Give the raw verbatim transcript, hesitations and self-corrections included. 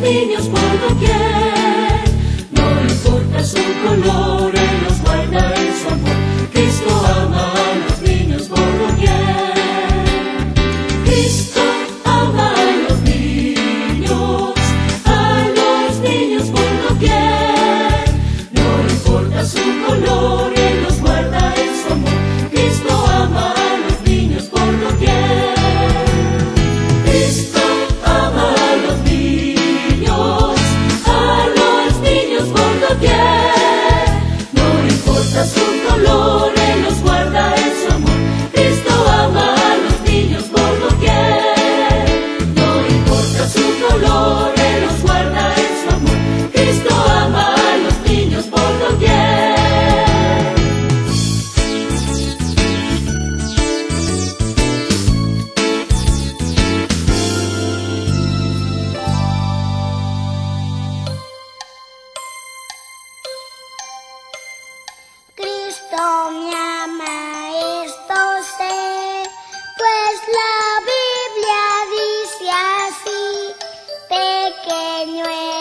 niños por doquier. No importa su color, Él los guarda en su amor. Cristo ama a los niños por doquier. Cristo ama a los niños, a los niños por doquier. No importa su color, Él los guarda en su amor. Cristo ama a los niños por doquier. Cristo ama a los niños, a los niños por doquier. No importa su color, Él los guarda en su amor. Cristo ama a los niños por doquier. No importa su color, Él los guarda en su amor. Cristo ama a los niños por doquier. Cristo me ama, esto sé, pues la Biblia dice así: pequeño es